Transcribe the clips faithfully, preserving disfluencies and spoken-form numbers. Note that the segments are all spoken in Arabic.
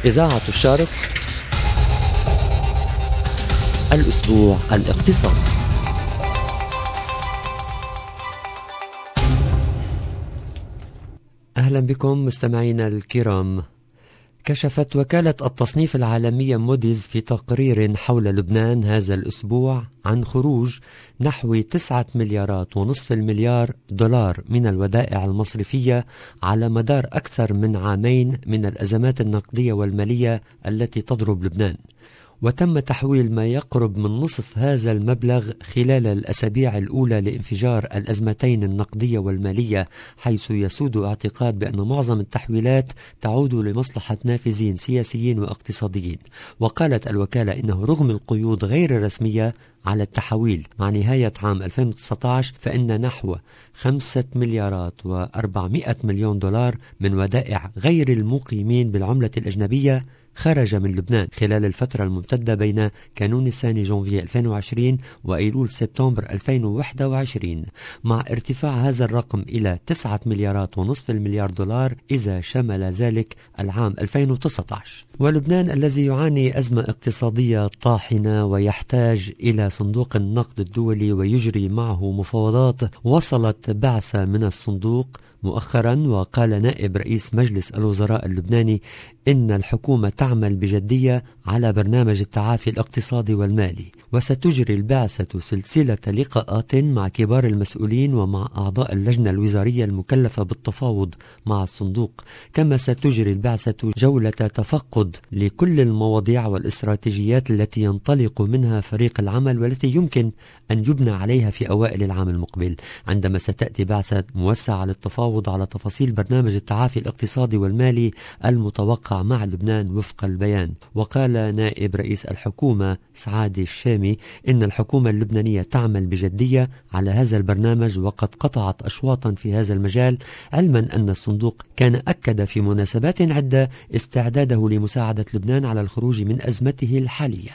إذاعة الشرق، الأسبوع الاقتصادي. أهلا بكم مستمعينا الكرام. كشفت وكالة التصنيف العالمية موديز في تقرير حول لبنان هذا الأسبوع عن خروج نحو تسعة مليارات ونصف المليار دولار من الودائع المصرفية على مدار أكثر من عامين من الأزمات النقدية والمالية التي تضرب لبنان، وتم تحويل ما يقرب من نصف هذا المبلغ خلال الأسابيع الأولى لانفجار الأزمتين النقدية والمالية، حيث يسود اعتقاد بأن معظم التحويلات تعود لمصلحة نافذين سياسيين واقتصاديين. وقالت الوكالة إنه رغم القيود غير الرسمية على التحويل مع نهاية عام ألفين وتسعة عشر، فإن نحو خمسة مليارات وأربعمائة مليون دولار من ودائع غير المقيمين بالعملة الأجنبية خرج من لبنان خلال الفترة الممتدة بين كانون الثاني جونفي ألفين وعشرين وأيلول سبتمبر ألفين وواحد وعشرين، مع ارتفاع هذا الرقم إلى تسعة مليارات ونصف المليار دولار إذا شمل ذلك العام ألفين وتسعة عشر. ولبنان الذي يعاني أزمة اقتصادية طاحنة ويحتاج إلى صندوق النقد الدولي ويجري معه مفاوضات، وصلت بعثة من الصندوق مؤخرا، وقال نائب رئيس مجلس الوزراء اللبناني إن الحكومة تعمل بجدية على برنامج التعافي الاقتصادي والمالي، وستجري البعثة سلسلة لقاءات مع كبار المسؤولين ومع أعضاء اللجنة الوزارية المكلفة بالتفاوض مع الصندوق، كما ستجري البعثة جولة تفقد لكل المواضيع والاستراتيجيات التي ينطلق منها فريق العمل والتي يمكن أن يبنى عليها في أوائل العام المقبل، عندما ستأتي بعثة موسعة للتفاوض على تفاصيل برنامج التعافي الاقتصادي والمالي المتوقع مع لبنان وفق البيان. وقال نائب رئيس الحكومة سعادي الشامي إن الحكومة اللبنانية تعمل بجدية على هذا البرنامج وقد قطعت أشواطا في هذا المجال، علما أن الصندوق كان أكد في مناسبات عدة استعداده لمساعدة لبنان على الخروج من أزمته الحالية.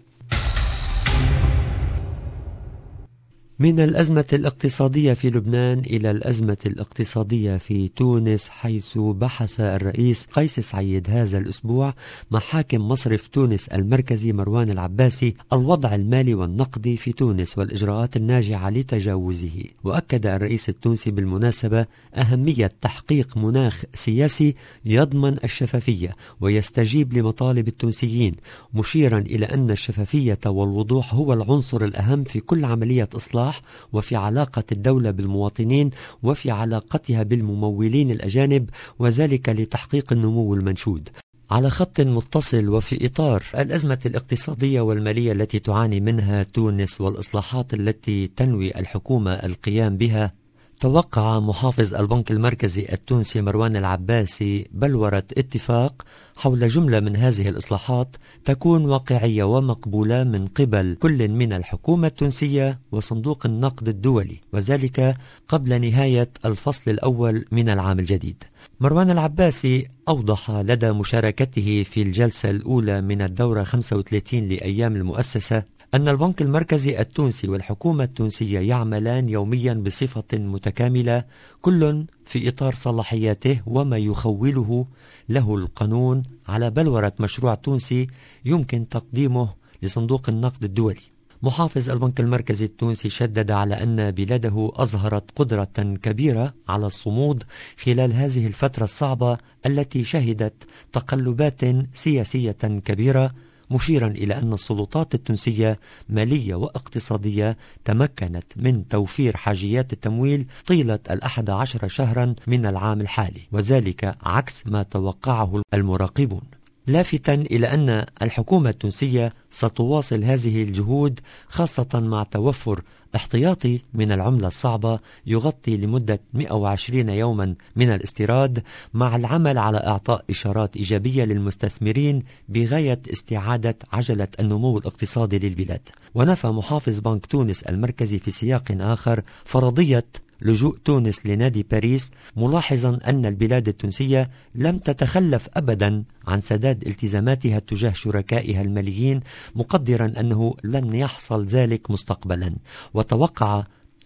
من الأزمة الاقتصادية في لبنان إلى الأزمة الاقتصادية في تونس، حيث بحث الرئيس قيس سعيد هذا الأسبوع مع حاكم مصرف تونس المركزي مروان العباسي الوضع المالي والنقدي في تونس والإجراءات الناجعة لتجاوزه. وأكد الرئيس التونسي بالمناسبة أهمية تحقيق مناخ سياسي يضمن الشفافية ويستجيب لمطالب التونسيين، مشيرا إلى أن الشفافية والوضوح هو العنصر الأهم في كل عملية إصلاح، وفي علاقة الدولة بالمواطنين وفي علاقتها بالممولين الأجانب، وذلك لتحقيق النمو المنشود. على خط متصل وفي إطار الأزمة الاقتصادية والمالية التي تعاني منها تونس والإصلاحات التي تنوي الحكومة القيام بها، توقع محافظ البنك المركزي التونسي مروان العباسي بلورة اتفاق حول جملة من هذه الإصلاحات تكون واقعية ومقبولة من قبل كل من الحكومة التونسية وصندوق النقد الدولي، وذلك قبل نهاية الفصل الأول من العام الجديد. مروان العباسي أوضح لدى مشاركته في الجلسة الأولى من الدورة خمسة وثلاثين لأيام المؤسسة أن البنك المركزي التونسي والحكومة التونسية يعملان يوميا بصفة متكاملة، كل في إطار صلاحياته وما يخوله له القانون، على بلورة مشروع تونسي يمكن تقديمه لصندوق النقد الدولي. محافظ البنك المركزي التونسي شدد على أن بلاده أظهرت قدرة كبيرة على الصمود خلال هذه الفترة الصعبة التي شهدت تقلبات سياسية كبيرة، مشيرا إلى أن السلطات التونسية مالية واقتصادية تمكنت من توفير حاجيات التمويل طيلة الأحد عشر شهرا من العام الحالي، وذلك عكس ما توقعه المراقبون، لافتا إلى أن الحكومة التونسية ستواصل هذه الجهود، خاصة مع توفر احتياطي من العملة الصعبة يغطي لمدة مئة وعشرين يوما من الاستيراد، مع العمل على إعطاء إشارات إيجابية للمستثمرين بغاية استعادة عجلة النمو الاقتصادي للبلاد. ونفى محافظ بنك تونس المركزي في سياق آخر فرضية لجوء تونس لنادي باريس، ملاحظا أن البلاد التونسية لم تتخلف أبدا عن سداد التزاماتها تجاه شركائها الماليين، مقدرا أنه لن يحصل ذلك مستقبلا. وتوقع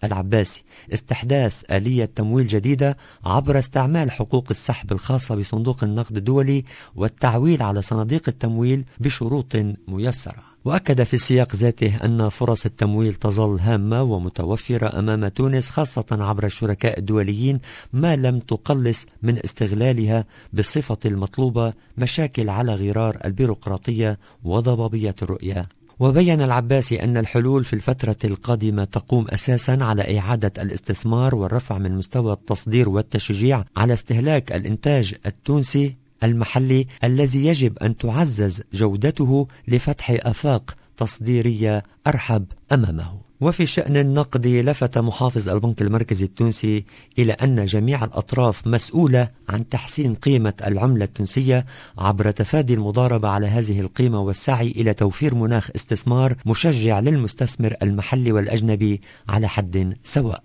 العباسي استحداث آلية تمويل جديدة عبر استعمال حقوق السحب الخاصة بصندوق النقد الدولي والتعويل على صناديق التمويل بشروط ميسرة. وأكد في السياق ذاته أن فرص التمويل تظل هامة ومتوفرة أمام تونس خاصة عبر الشركاء الدوليين ما لم تقلص من استغلالها بالصفة المطلوبة مشاكل على غرار البيروقراطية وضبابية الرؤية. وبين العباسي أن الحلول في الفترة القادمة تقوم أساسا على إعادة الاستثمار والرفع من مستوى التصدير والتشجيع على استهلاك الإنتاج التونسي المحلي الذي يجب أن تعزز جودته لفتح آفاق تصديرية أرحب أمامه. وفي شأن النقد لفت محافظ البنك المركزي التونسي إلى أن جميع الأطراف مسؤولة عن تحسين قيمة العملة التونسية عبر تفادي المضاربة على هذه القيمة والسعي إلى توفير مناخ استثمار مشجع للمستثمر المحلي والأجنبي على حد سواء.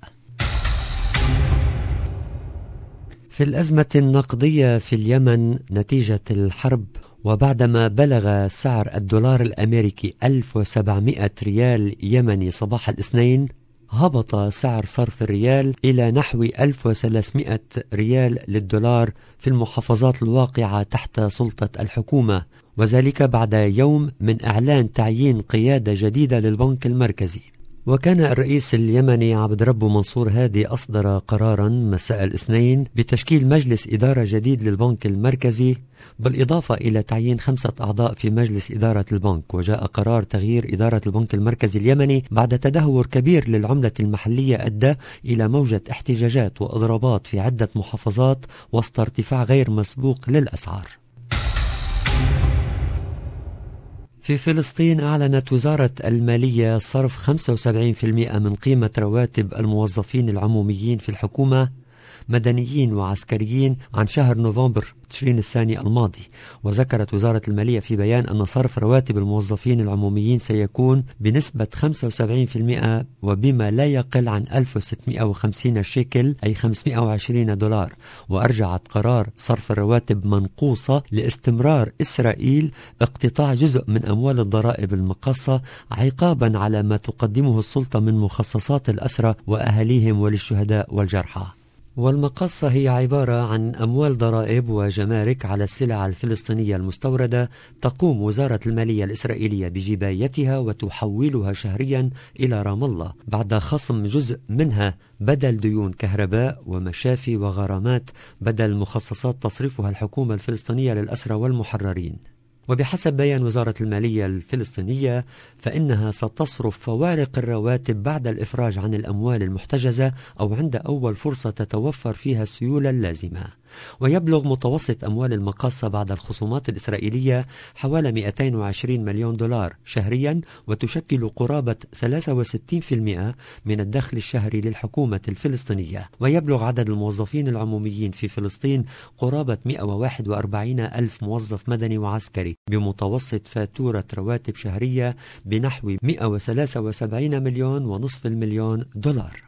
في الأزمة النقدية في اليمن نتيجة الحرب، وبعدما بلغ سعر الدولار الأمريكي ألف وسبعمائة ريال يمني صباح الاثنين، هبط سعر صرف الريال إلى نحو ألف وثلاثمائة ريال للدولار في المحافظات الواقعة تحت سلطة الحكومة، وذلك بعد يوم من إعلان تعيين قيادة جديدة للبنك المركزي. وكان الرئيس اليمني عبد ربه منصور هادي أصدر قرارا مساء الاثنين بتشكيل مجلس إدارة جديد للبنك المركزي، بالإضافة إلى تعيين خمسة أعضاء في مجلس إدارة البنك. وجاء قرار تغيير إدارة البنك المركزي اليمني بعد تدهور كبير للعملة المحلية أدى إلى موجة احتجاجات وإضرابات في عدة محافظات وسط ارتفاع غير مسبوق للأسعار. في فلسطين أعلنت وزارة المالية صرف خمسة وسبعين بالمئة من قيمة رواتب الموظفين العموميين في الحكومة مدنيين وعسكريين عن شهر نوفمبر تشرين الثاني الماضي. وذكرت وزارة المالية في بيان أن صرف رواتب الموظفين العموميين سيكون بنسبة خمسة وسبعين بالمئة وبما لا يقل عن ألف وستمائة وخمسين شيكل أي خمسمائة وعشرين دولار. وأرجعت قرار صرف الرواتب منقوصة لاستمرار إسرائيل اقتطاع جزء من أموال الضرائب المقاصة عقابا على ما تقدمه السلطة من مخصصات الأسرى وأهاليهم وللشهداء والجرحى. والمقاصة هي عبارة عن أموال ضرائب وجمارك على السلع الفلسطينية المستوردة تقوم وزارة المالية الإسرائيلية بجبايتها وتحولها شهريا إلى رام الله بعد خصم جزء منها بدل ديون كهرباء ومشافي وغرامات بدل مخصصات تصرفها الحكومة الفلسطينية للأسرى والمحررين. وبحسب بيان وزارة المالية الفلسطينية فإنها ستصرف فوارق الرواتب بعد الإفراج عن الأموال المحتجزة أو عند أول فرصة تتوفر فيها السيولة اللازمة. ويبلغ متوسط أموال المقاصة بعد الخصومات الإسرائيلية حوالي مئتين وعشرين مليون دولار شهريا، وتشكل قرابة ثلاثة وستين بالمئة من الدخل الشهري للحكومة الفلسطينية. ويبلغ عدد الموظفين العموميين في فلسطين قرابة مئة وواحد وأربعين ألف موظف مدني وعسكري بمتوسط فاتورة رواتب شهرية بنحو مئة وثلاثة وسبعين مليون ونصف المليون دولار.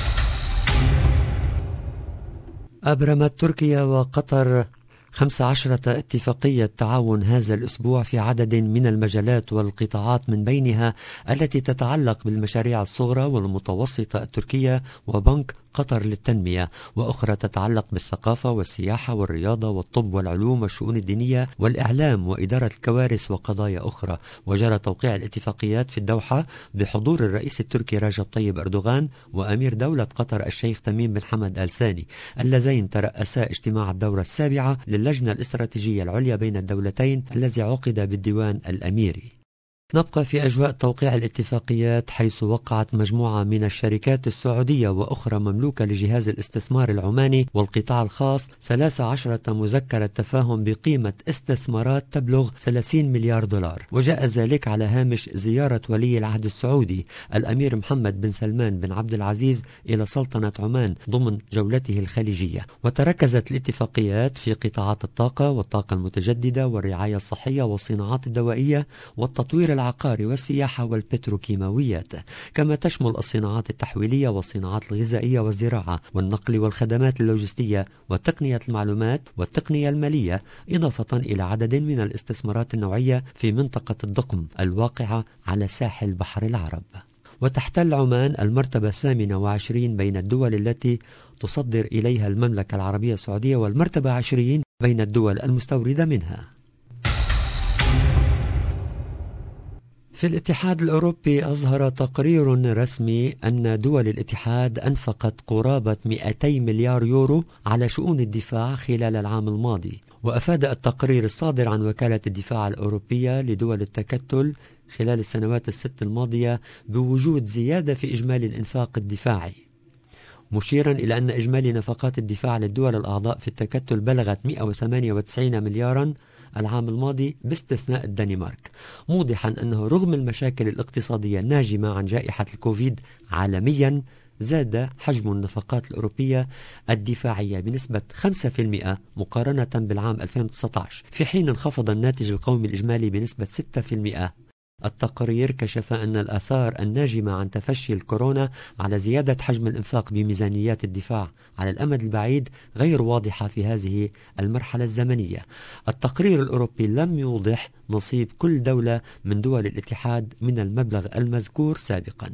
أبرمت تركيا وقطر خمس عشرة اتفاقية تعاون هذا الأسبوع في عدد من المجالات والقطاعات، من بينها التي تتعلق بالمشاريع الصغرى والمتوسطة التركية وبنك قطر للتنمية، وأخرى تتعلق بالثقافة والسياحة والرياضة والطب والعلوم والشؤون الدينية والإعلام وإدارة الكوارث وقضايا أخرى. وجرى توقيع الاتفاقيات في الدوحة بحضور الرئيس التركي رجب طيب أردوغان وأمير دولة قطر الشيخ تميم بن حمد آل ثاني، اللذين ترأسا اجتماع الدورة السابعة للجنة الاستراتيجية العليا بين الدولتين الذي عقد بالديوان الأميري. نبقى في أجواء توقيع الاتفاقيات، حيث وقعت مجموعة من الشركات السعودية وأخرى مملوكة لجهاز الاستثمار العماني والقطاع الخاص ثلاث عشرة مذكرة تفاهم بقيمة استثمارات تبلغ ثلاثين مليار دولار. وجاء ذلك على هامش زيارة ولي العهد السعودي الأمير محمد بن سلمان بن عبد العزيز إلى سلطنة عمان ضمن جولته الخليجية. وتركزت الاتفاقيات في قطاعات الطاقة والطاقة المتجددة والرعاية الصحية والصناعات الدوائية والتطوير العقاري والسياحة والبتروكيماويات، كما تشمل الصناعات التحويلية والصناعات الغذائية والزراعة والنقل والخدمات اللوجستية وتقنية المعلومات والتقنية المالية، إضافة إلى عدد من الاستثمارات النوعية في منطقة الدقم الواقعة على ساحل بحر العرب. وتحتل عمان المرتبة الثامنة وعشرين بين الدول التي تصدر إليها المملكة العربية السعودية، والمرتبة عشرين بين الدول المستوردة منها. في الاتحاد الأوروبي أظهر تقرير رسمي أن دول الاتحاد أنفقت قرابة مئتي مليار يورو على شؤون الدفاع خلال العام الماضي. وأفاد التقرير الصادر عن وكالة الدفاع الأوروبية لدول التكتل خلال السنوات الست الماضية بوجود زيادة في إجمالي الإنفاق الدفاعي، مشيرا إلى أن إجمالي نفقات الدفاع للدول الأعضاء في التكتل بلغت مئة وثمانية وتسعين مليارا العام الماضي باستثناء الدنمارك، موضحا أنه رغم المشاكل الاقتصادية الناجمة عن جائحة الكوفيد عالميا، زاد حجم النفقات الأوروبية الدفاعية بنسبة خمسة بالمئة مقارنة بالعام ألفين وتسعة عشر، في حين انخفض الناتج القومي الإجمالي بنسبة ستة بالمئة. التقرير كشف أن الآثار الناجمة عن تفشي الكورونا على زيادة حجم الإنفاق بميزانيات الدفاع على الأمد البعيد غير واضحة في هذه المرحلة الزمنية. التقرير الأوروبي لم يوضح نصيب كل دولة من دول الاتحاد من المبلغ المذكور سابقا.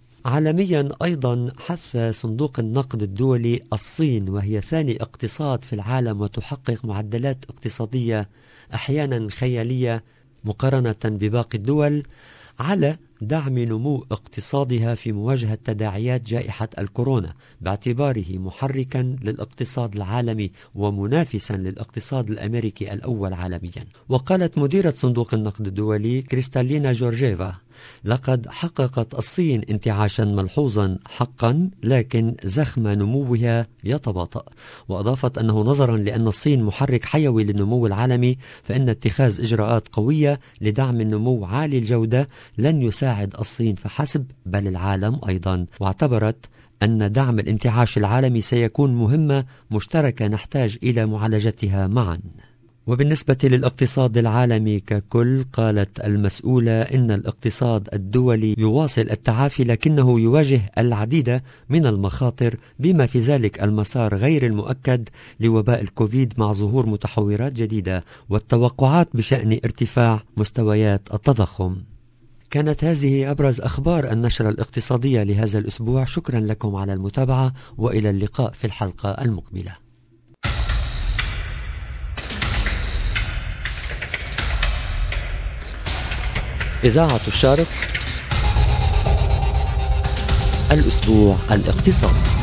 عالميا أيضا حث صندوق النقد الدولي الصين، وهي ثاني اقتصاد في العالم وتحقق معدلات اقتصادية أحيانا خيالية مقارنة بباقي الدول، على دعم نمو اقتصادها في مواجهة تداعيات جائحة الكورونا، باعتباره محركا للاقتصاد العالمي ومنافسا للاقتصاد الأمريكي الأول عالميا. وقالت مديرة صندوق النقد الدولي كريستالينا جورجيفا: لقد حققت الصين انتعاشا ملحوظا حقا، لكن زخم نموها يتباطأ. وأضافت أنه نظرا لأن الصين محرك حيوي للنمو العالمي، فإن اتخاذ إجراءات قوية لدعم النمو عالي الجودة لن يساعد الصين فحسب بل العالم أيضا. واعتبرت أن دعم الانتعاش العالمي سيكون مهمة مشتركة نحتاج إلى معالجتها معا. وبالنسبة للاقتصاد العالمي ككل، قالت المسؤولة إن الاقتصاد الدولي يواصل التعافي، لكنه يواجه العديد من المخاطر، بما في ذلك المسار غير المؤكد لوباء الكوفيد مع ظهور متحورات جديدة والتوقعات بشأن ارتفاع مستويات التضخم. كانت هذه أبرز أخبار النشرة الاقتصادية لهذا الأسبوع. شكرا لكم على المتابعة، وإلى اللقاء في الحلقة المقبلة. إذاعة الشارق، الأسبوع الاقتصادي.